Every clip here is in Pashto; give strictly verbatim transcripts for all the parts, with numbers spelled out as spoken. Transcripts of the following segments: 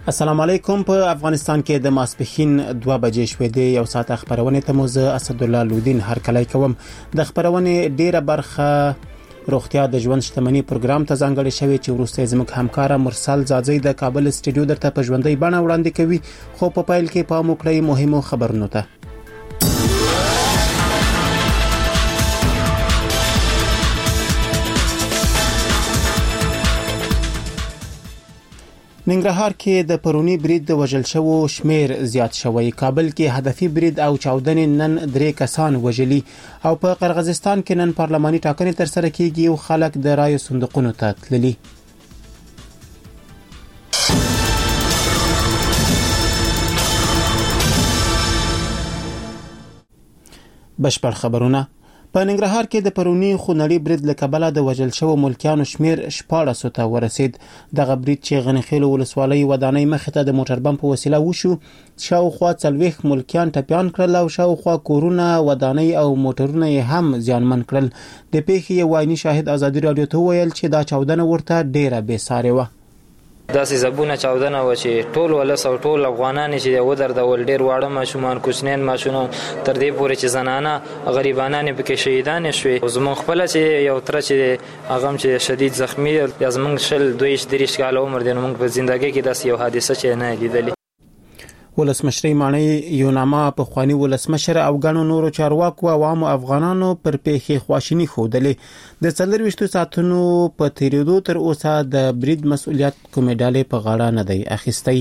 السلام علیکم. په افغانستان کې د ماسپښین دوه بجې شوې دي. یو ساعت خبرونه ته موزه اسد الله لودین هر کله کوم. د خبرونه ډیره برخه روغتیا د ژوند شتمنۍ پروګرام ته ځانګړی شوی چې ورسته زموږ همکار مرسل زاځي د کابل سټډیو درته په ژوندۍ بڼه وړاندې کوي. خو په پایل کې پام وکړئ مهمو خبرونو ته. ننګرهار کې د پرونی برید د وژل شوو شمیر زیات شوی. کابل کې هدفي برید او چاودنې نن درې کسان وژلي او په قرغیزستان کې نن پارلماني ټاکنې تر سره کیږي او خلک د رایو صندوقونو ته تللي. بشپړ خبرونه. په ننګرهار کې د پرونی خونړي برید له کبله د وژل شوو ملکیانو شمیر شپاړس ته ورسید. دغه برید چې غنخیل ولسوالۍ ودانۍ مخې ته د موټر بم په وسیله وشو، شاوخوا څلوېښت ملکیان ټپیان کړل او شاوخوا کورونه، ودانۍ او موټرونه یې هم زیانمن کړل. د پیښې یو عیني شاهد ازادي رادیو ته ویل چې دا چاودنه ورته ډیره بې سارې وه. داسې زبونه چاودنه و چې ټول ولس او ټول افغانان چې ودر د ول ډیر واړه ماشومان، کوچنین ماشومان، تر دې پورې چې زنانه غریبانان پکې شهیدان شوي. زمون خپل چې یو تر چې هغه چې شدید زخمی یا زمون شل دوه دریش کال عمر دی، موږ په ژوندۍ کې داسې یو حادثه چې نه لیدلې. ولسمشر مانی یوناما په خواني ولسمشر او غنو نورو چارواکو عوام افغانانو پر پیښې خواشینی خوده. د څلور وشتو ساتونو په تیریدو تر اوسه د برید مسؤلیت کومې ډالې په غاړه نه دی اخیستی.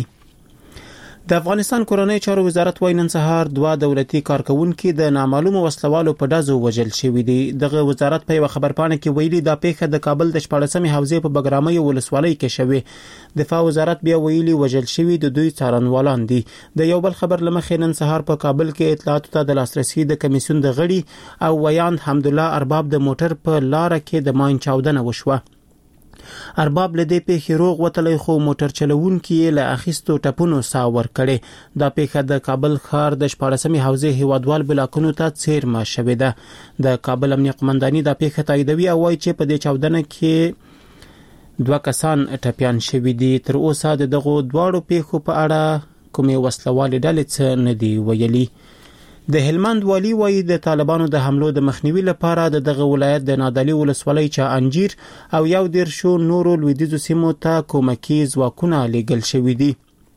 د افغانستان کورنۍ چارو وزارت وايي نن سهار دوه دولتي کارکونکو د نامعلومو وسلوالو په ډزو وژل شوي دي. دغه وزارت په یو خبرپاڼه کې ویلي دا پیښه د کابل د شپاړسمې حوزې په بګرامۍ ولسوالۍ کې شوې. دفاع وزارت بیا ویلي وژل شوي د دوی څارنوالان دي. د یو بل خبر لمخې نن سهار په کابل کې اطلاعاتو ته د لاسرسي د کمیسیون د غړي او ویاند حمدالله ارباب د موټر په لار کې د ماین چاودنه وشوه. ارباب له دې پیښې روغ وتلی خو موټر چلوونکي له اخیستو ټپونو سا ور کړي. دا پیښه د کابل ښار د شپاړسمې حوزې هیوادوال بلاکونو ته څیرمه شوې ده. د کابل امنیه قومنداني دا پیښه تاییدوي او وایي چې په دې چاودنه کې دوه کسان ټپیان شوي دي. تر اوسه د دغو دواړو پیښو په اړه کومې وسلوالې ډلې څه نه دي ویلي. د هلمند والی وایي د طالبانو د حملو د مخنیوي لپاره د دغه ولایت د نادعلي ولسوالۍ چا انجیر او یو دیرشو نورو لویدیځو سیمو ته کومکي ځواکونه لیږل شوي دي.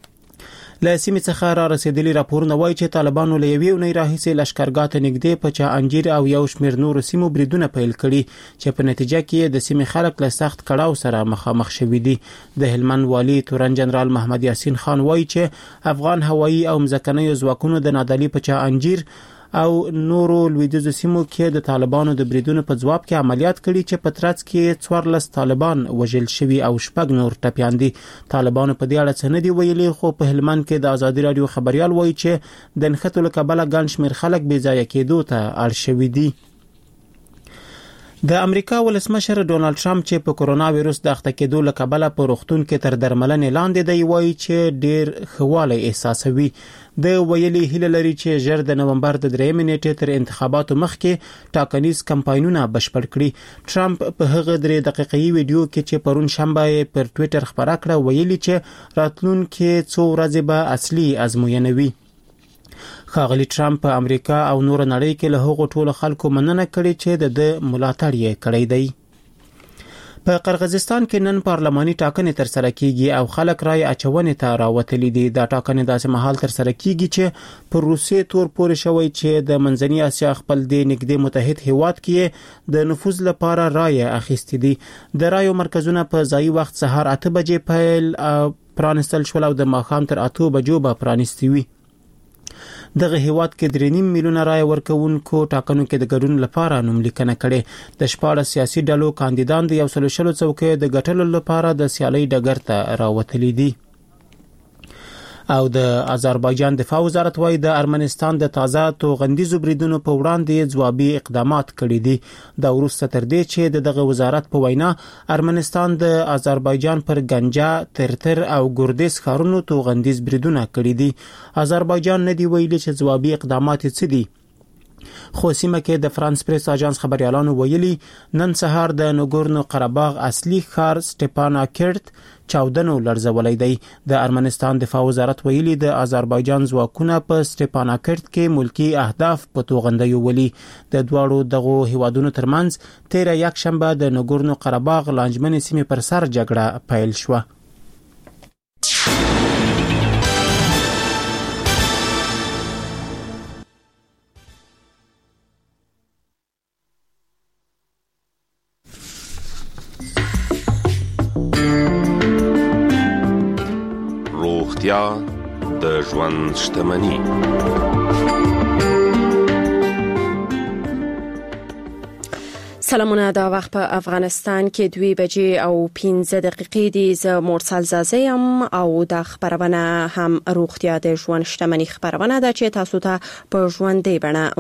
له سیمې څخه را رسیدلي راپورونه وایي چې طالبانو له یوې اونۍ راهیسې لښکرګاه ته نږدې په چا انجیر او یو شمېر نورو سیمو بریدونه پیل کړي چې په نتیجه کې د سیمې خلک له سخت کړاو سره مخامخ شوي دي. د هلمند والي تورن جنرال محمد یاسین خان وایي چې افغان هوایي او مځکنیو ځواکونو د نادعلي په چا انجیر او نورو لویدیځو سیمو کې د طالبانو د بریدونو په ځواب کې عملیات کړي چې په ترڅ کې څوارلس طالبان وژل شوي او شپږ نور ټپیان دي. طالبانو په دې اړه څه نه دي ویلي خو په هلمند کې د ازادي رادیو خبريال وایي چې د نښتو له کبله ګڼ شمېر خلک بې ځایه کېدو ته اړ شوي دي. د امریکا ولسمشر ډونالد ټرمپ چې په کورونا وایروس د اخته کېدو له کبله په روغتون کې تر درملنې لاندې دی وایي چې ډیر خواله احساسوي. د ویلي هیله لري چې ژر د نومبر د درېمې نیټې تر انتخاباتو مخکې ټاکنیز کمپاینونه بشپړ کړي. ټرمپ په هغه درې دقیقې ویډیو کې چې پرون شنبه پر ټوئیټر خبره کړه ویلي چې راتلونکي څو ورځې به اصلي ازموینه وي. ښاغلي ټرمپ په امریکا او نور نړۍ کې له هغو ټولو خلکو مننه کړې چې د ملاتړ یې کړی دی. په قرغیزستان کې نن پارلماني ټاکنې تر سره کیږي او خلک رای اچونې ته راوتلي دي. دا ټاکنې داسې مهال تر سره کیږي چې پر روسیې تور پورې شوی چې د منځنۍ اسیا خپل د نږدې متحد هیواد کې د نفوذ لپاره رای اخیستې دي. د رایو مرکزونه په ځایي وخت سهار اته بجې پیل پرانستل شول او د ماښام تر اته بجو به پرانستي وي. دغه هیواد کې درې نیم میلیونه رای ورکوونکو ټاکنو کې د ګډون لپاره نوملیکنه کړې. د شپاړس سیاسي ډلو کاندیدان د یو سل شلو څوکۍ د ګټلو لپاره د سیالۍ ډګر ته راوتلي دي. او د آذربایجان دفاع وزارت وايي د ارمنستان د تازه توغندیزو بریدونو په وړاندې ځوابي اقدامات کړي دي. دا وروسته تر دې چې دغه وزارت په وینا ارمنستان د آذربایجان پر گنجا، ترتر او ګردیز ښارونو توغندیز بریدونه کړي دي. آذربایجان نه دی ویلي چې ځوابي اقدامات څه دي خو سیمه کې د فرانس پریس اژانس خبريالانو ویلي نن سهار د نګورنو قرهباغ اصلي ښار سټپاناکرت چاودنو لړزولای دی. د ارمنستان دفاع وزارت ویلي د آذربایجان ځواکونه په سټپاناکرت کې ملکی اهداف په توغندیو ولي. د دواړو دغو هیوادونو ترمنځ تیر یک شنبه د نګورنو قرهباغ لانجمن سیمې پر سر جګړه پیل شوه. روغتیا د ژوند شتمني. سلامونه، دا وخت په افغانستان کې دوی بجې او پنځه دقیقې دي. زه مرسل زازی ام او د خبرونه هم روغتیا د ژوند شتمني خبرونه ده چې تاسو ته په ژوندۍ بڼه